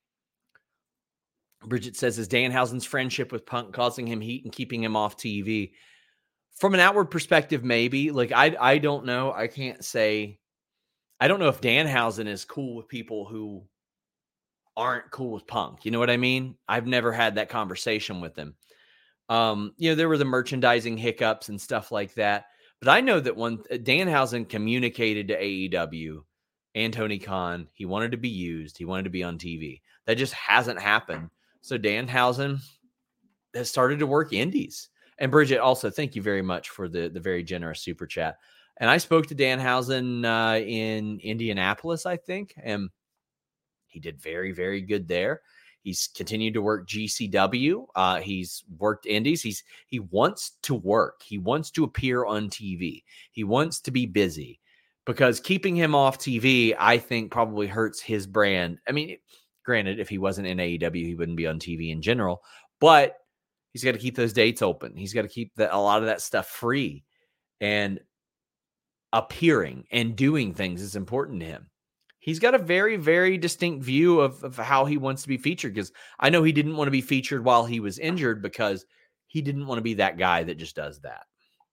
Bridget says, is Danhausen's friendship with Punk causing him heat and keeping him off T V? From an outward perspective, maybe. Like, I I don't know. I can't say. I don't know if Danhausen is cool with people who aren't cool with Punk. You know what I mean? I've never had that conversation with him. Um, you know, there were the merchandising hiccups and stuff like that. But I know that when Danhausen communicated to A E W and Tony Khan, he wanted to be used. He wanted to be on T V. That just hasn't happened. So Danhausen has started to work indies. And Bridget, also, thank you very much for the, the very generous super chat. And I spoke to Danhausen uh, in Indianapolis, I think, and he did very, very good there. He's continued to work G C W. Uh, he's worked indies. He's he wants to work. He wants to appear on T V. He wants to be busy because keeping him off T V, I think, probably hurts his brand. I mean, granted, if he wasn't in A E W, he wouldn't be on T V in general, but he's got to keep those dates open. He's got to keep the, a lot of that stuff free, and appearing and doing things is important to him. He's got a very, very distinct view of, of how he wants to be featured, because I know he didn't want to be featured while he was injured because he didn't want to be that guy that just does that.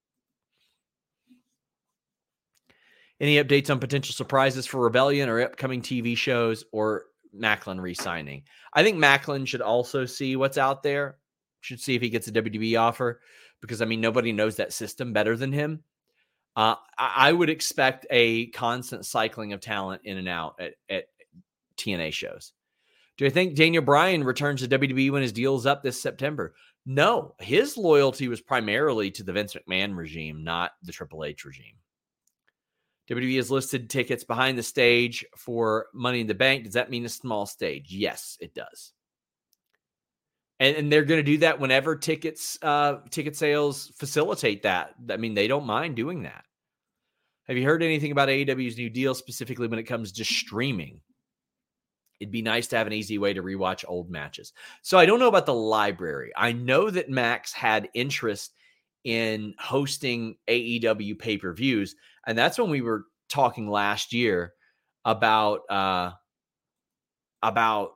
Any updates on potential surprises for Rebellion or upcoming T V shows or Macklin re-signing? I think Macklin should also see what's out there, should see if he gets a W W E offer, because, I mean, nobody knows that system better than him. Uh, I, I would expect a constant cycling of talent in and out at, at T N A shows. Do I think Daniel Bryan returns to W W E when his deal's up this September? No. His loyalty was primarily to the Vince McMahon regime, not the Triple H regime. W W E has listed tickets behind the stage for Money in the Bank. Does that mean a small stage? Yes, it does. And, and they're going to do that whenever tickets, uh, ticket sales facilitate that. I mean, they don't mind doing that. Have you heard anything about A E W's new deal, specifically when it comes to streaming? It'd be nice to have an easy way to rewatch old matches. So I don't know about the library. I know that Max had interest in hosting A E W pay-per-views. And that's when we were talking last year about, uh, about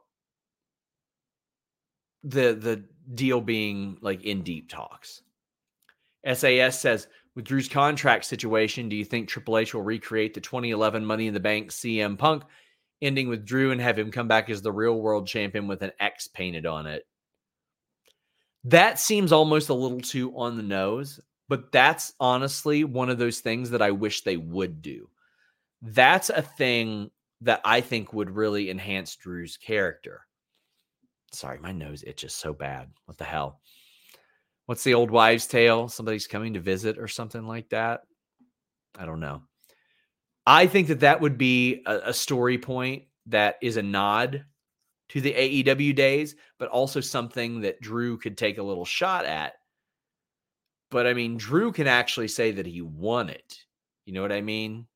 the, the deal being like in deep talks. S A S says, with Drew's contract situation, do you think Triple H will recreate the twenty eleven Money in the Bank C M Punk ending with Drew and have him come back as the real world champion with an X painted on it? That seems almost a little too on the nose. But that's honestly one of those things that I wish they would do. That's a thing that I think would really enhance Drew's character. Sorry, my nose itches so bad. What the hell? What's the old wives' tale? Somebody's coming to visit or something like that. I don't know. I think that that would be a, a story point that is a nod to the A E W days, but also something that Drew could take a little shot at. But I mean, Drew can actually say that he won it. You know what I mean?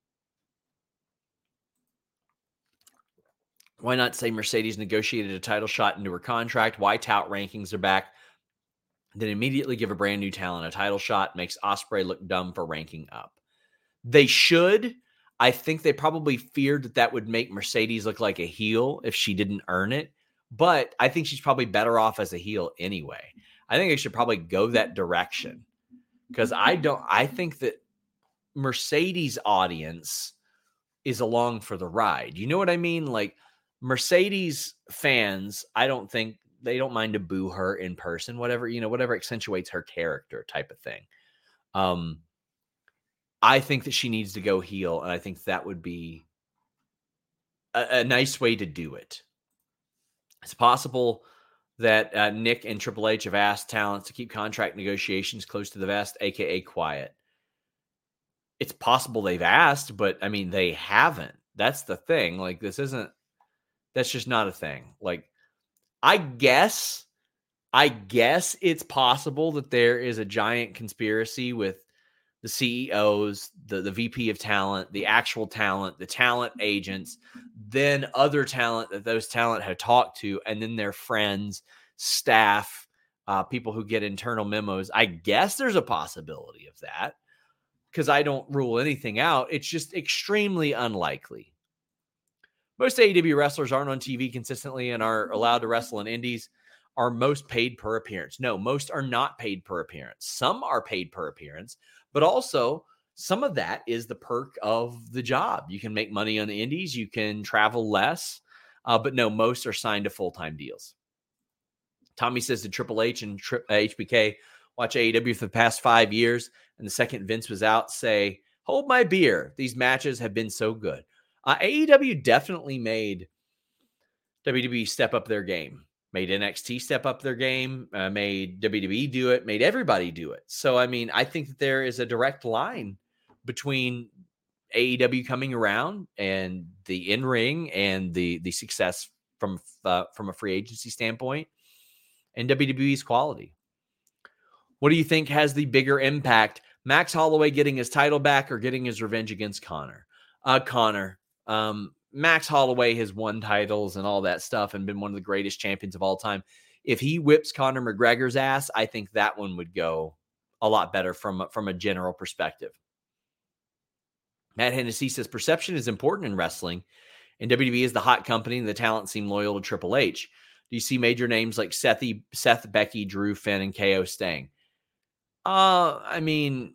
Why not say Mercedes negotiated a title shot into her contract? Why tout rankings are back? Then immediately give a brand new talent a title shot, makes Ospreay look dumb for ranking up. They should. I think they probably feared that that would make Mercedes look like a heel if she didn't earn it. But I think she's probably better off as a heel anyway. I think they should probably go that direction. Because I don't, I think that Mercedes audience is along for the ride. You know what I mean? Like Mercedes fans, I don't think they don't mind to boo her in person, whatever, you know, whatever accentuates her character type of thing. Um, I think that she needs to go heel, and I think that would be a, a nice way to do it. It's possible that uh, Nick and Triple H have asked talent to keep contract negotiations close to the vest, a k a quiet. It's possible they've asked, but I mean, they haven't. That's the thing. Like, this isn't, that's just not a thing. Like, I guess, I guess it's possible that there is a giant conspiracy with the C E Os, the, the V P of talent, the actual talent, the talent agents, then other talent that those talent have talked to, and then their friends, staff, uh, people who get internal memos. I guess there's a possibility of that because I don't rule anything out. It's just extremely unlikely. Most A E W wrestlers aren't on T V consistently and are allowed to wrestle in indies. Are most paid per appearance? No, most are not paid per appearance. Some are paid per appearance, but also some of that is the perk of the job. You can make money on the indies. You can travel less, uh, but no, most are signed to full-time deals. Tommy says to Triple H and Tri- uh, H B K, watch A E W for the past five years, and the second Vince was out, say, hold my beer. These matches have been so good. Uh, A E W definitely made W W E step up their game. Made N X T step up their game, uh, made W W E do it, made everybody do it. So, I mean, I think that there is a direct line between A E W coming around and the in-ring and the the success from uh, from a free agency standpoint and W W E's quality. What do you think has the bigger impact? Max Holloway getting his title back or getting his revenge against Connor? Uh, Connor. Um, Max Holloway has won titles and all that stuff and been one of the greatest champions of all time. If he whips Conor McGregor's ass, I think that one would go a lot better from, from a general perspective. Matt Hennessy says perception is important in wrestling, and W W E is the hot company and the talent seem loyal to Triple H. Do you see major names like Seth, Seth, Becky, Drew, Finn, and K O staying? Uh, I mean,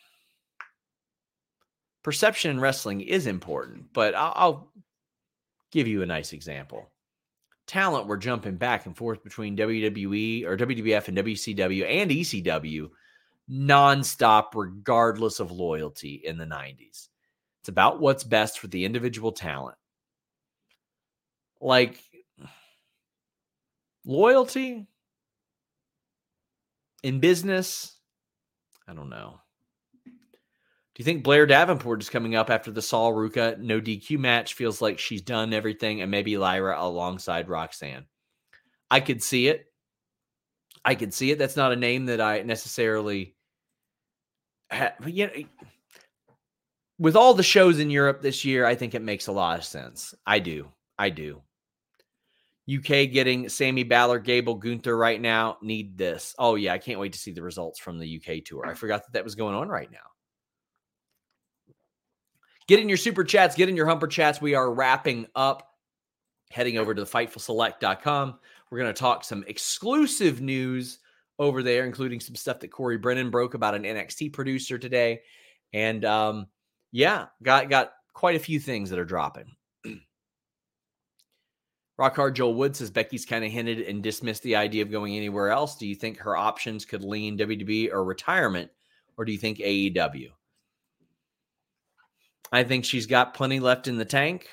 perception in wrestling is important, but I'll, I'll give you a nice example. Talent were jumping back and forth between W W E or W W F and W C W and E C W nonstop, regardless of loyalty in the nineties. It's about what's best for the individual talent. Like, loyalty in business, I don't know. Do you think Blair Davenport is coming up after the Saul Ruka no D Q match? Feels like she's done everything, and maybe Lyra alongside Roxanne. I could see it. I could see it. That's not a name that I necessarily have. You know, with all the shows in Europe this year, I think it makes a lot of sense. I do. I do. U K getting Sammy Balor, Gable, Gunther right now. Need this. Oh, yeah. I can't wait to see the results from the U K tour. I forgot that that was going on right now. Get in your super chats. Get in your humper chats. We are wrapping up. Heading over to the fightful select dot com. We're going to talk some exclusive news over there, including some stuff that Corey Brennan broke about an N X T producer today. And um, yeah, got, got quite a few things that are dropping. Rockhard Joel Wood says Becky's kind of hinted and dismissed the idea of going anywhere else. Do you think her options could lean W W E or retirement or do you think A E W? I think she's got plenty left in the tank.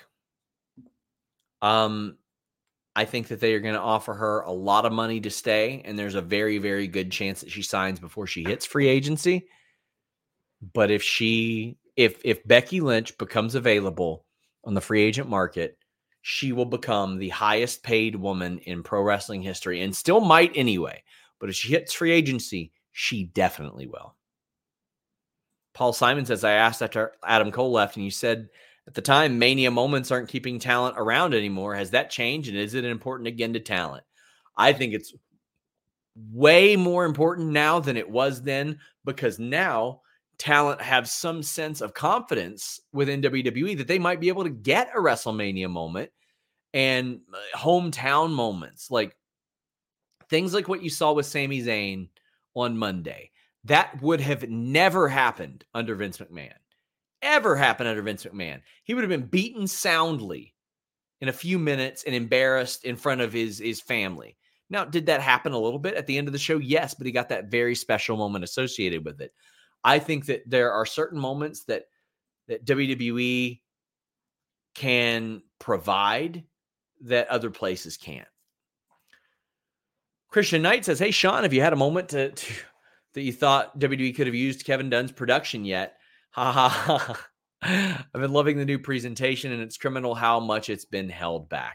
Um, I think that they are going to offer her a lot of money to stay, and there's a very, very good chance that she signs before she hits free agency. But if she, if if Becky Lynch becomes available on the free agent market, she will become the highest paid woman in pro wrestling history, and still might anyway. But if she hits free agency, she definitely will. Paul Simon says, I asked after Adam Cole left, and you said at the time, Mania moments aren't keeping talent around anymore. Has that changed? And is it important again to talent? I think it's way more important now than it was then, because now talent have some sense of confidence within W W E that they might be able to get a WrestleMania moment and hometown moments, like things like what you saw with Sami Zayn on Monday. That would have never happened under Vince McMahon. Ever happened under Vince McMahon. He would have been beaten soundly in a few minutes and embarrassed in front of his, his family. Now, did that happen a little bit at the end of the show? Yes, but he got that very special moment associated with it. I think that there are certain moments that, that W W E can provide that other places can't. Christian Knight says, hey, Sean, have you had a moment to, to that you thought W W E could have used Kevin Dunn's production yet? Ha ha ha. I've been loving the new presentation, and it's criminal how much it's been held back.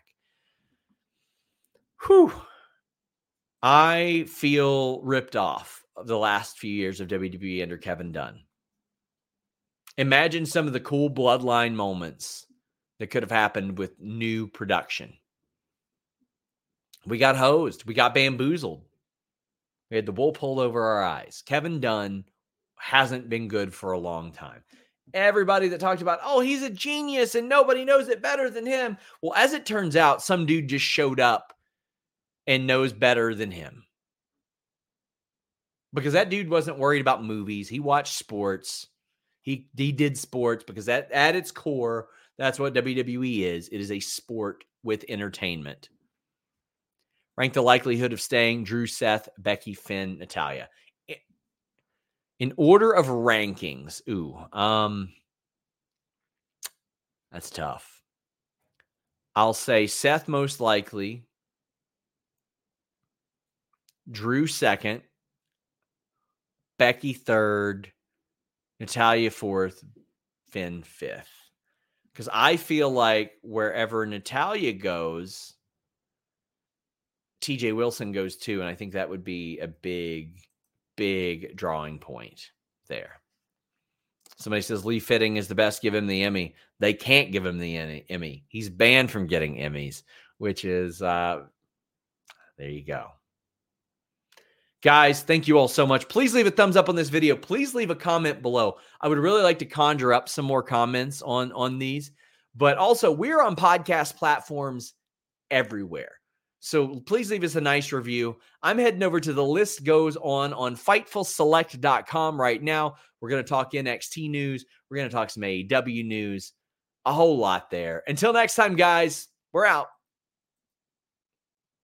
Whew. I feel ripped off of the last few years of W W E under Kevin Dunn. Imagine some of the cool bloodline moments that could have happened with new production. We got hosed. We got bamboozled. We had the wool pulled over our eyes. Kevin Dunn hasn't been good for a long time. Everybody that talked about, oh, he's a genius and nobody knows it better than him. Well, as it turns out, some dude just showed up and knows better than him. Because that dude wasn't worried about movies. He watched sports. He, he did sports because that, at its core, that's what W W E is. It is a sport with entertainment. Rank the likelihood of staying: Drew, Seth, Becky, Finn, Natalya. In order of rankings, ooh, um, that's tough. I'll say Seth most likely, Drew second, Becky third, Natalya fourth, Finn fifth. Because I feel like wherever Natalya goes, T J Wilson goes too, and I think that would be a big, big drawing point there. Somebody says Lee Fitting is the best. Give him the Emmy. They can't give him the Emmy. He's banned from getting Emmys, which is, uh, there you go. Guys, thank you all so much. Please leave a thumbs up on this video. Please leave a comment below. I would really like to conjure up some more comments on, on these. But also, we're on podcast platforms everywhere. So please leave us a nice review. I'm heading over to The List Goes On on Fightful Select dot com right now. We're going to talk N X T news. We're going to talk some A E W news. A whole lot there. Until next time, guys, we're out.